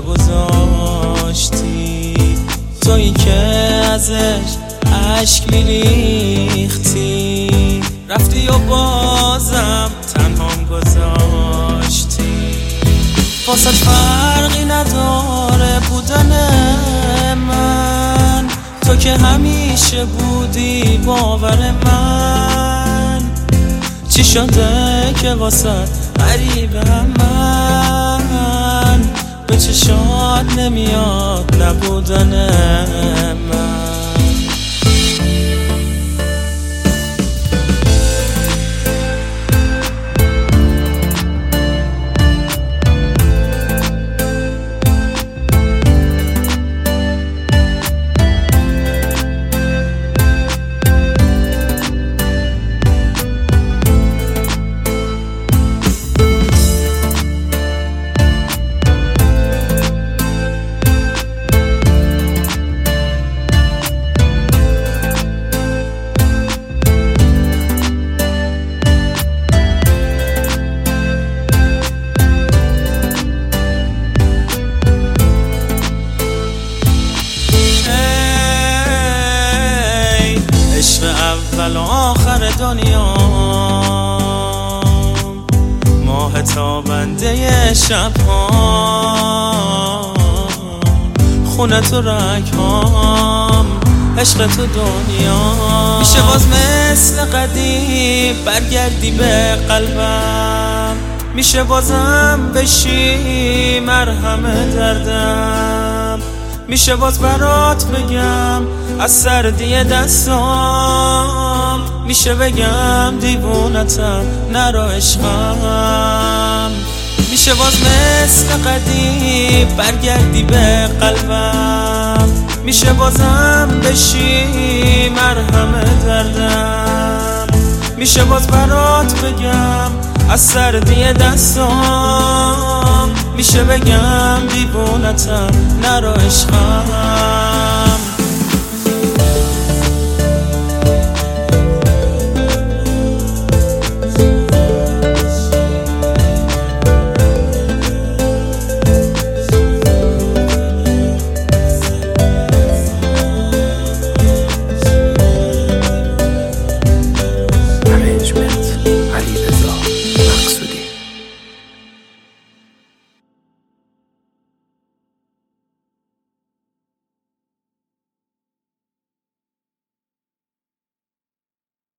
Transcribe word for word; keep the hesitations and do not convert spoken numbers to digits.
گذاشتی، تویی که ازش عشق میریختی، رفتی و بازم تنهام گذاشتی. واسه فرقی نداره بودن من، تو که همیشه بودی باور من. چی شده که واسه غریبم من، به چشات نمیاد نبودن من. عشق اول و آخر دنیا، ماه تابنده شبها، خونه تو رگهام، عشق تو دنیا. میشه باز مثل قدیم برگردی به قلبم، میشه بازم بشی مرهم دردم، میشه باز برات بگم از سردی دستام، میشه بگم دیوونتم نرو عشقم. میشه باز مثل قدیم برگردی به قلبم، میشه بازم بشی مرهم دردم، میشه باز برات بگم از سردی دستام، میشه بگم دیوونتم نرو عشقم.